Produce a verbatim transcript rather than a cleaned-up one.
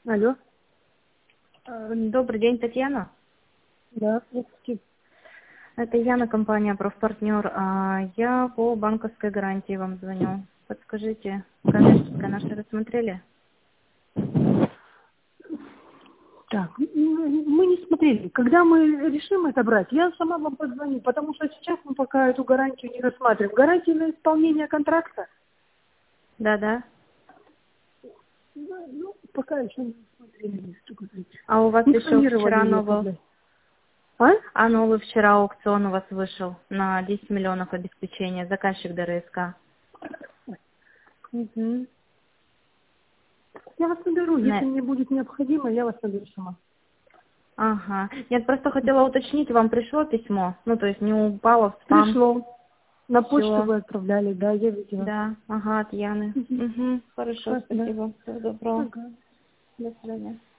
Алло. Э, Добрый день, Татьяна. Да, здравствуйте. Это Яна, компания «Профпартнер». А, Я по банковской гарантии вам звоню. Подскажите, коммерческое наше рассмотрели? Так, м, мы не смотрели. Когда мы решим это брать, я сама вам позвоню, потому что сейчас мы пока эту гарантию не рассматриваем. Гарантия на исполнение контракта? Да-да. Да, ну, пока еще не смотрели. Только А у вас не еще планировали вчера ее новый... тогда. А? А новый вчера аукцион у вас вышел на десять миллионов обеспечения. Заказчик ДРСК. Угу. Я вас наберу, если Не- мне будет необходимо, я вас наберу сама. Ага. Я просто хотела уточнить, вам пришло письмо? Ну, то есть не упало в спам? Пришло. На почту Все. вы отправляли, да, я видела. Да. Ага, от Яны. Угу. Угу. Хорошо, Да. спасибо. Всего доброго. Ага. До свидания.